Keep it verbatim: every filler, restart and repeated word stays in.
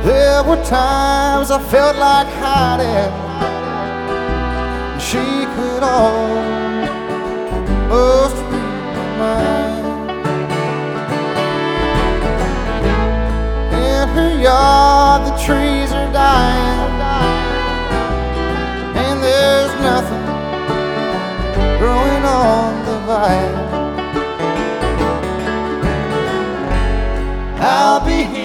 There were times I felt like hiding. She could almost read my mind. In her yard the trees are dying, and there's nothing growing on the vine. I'll be here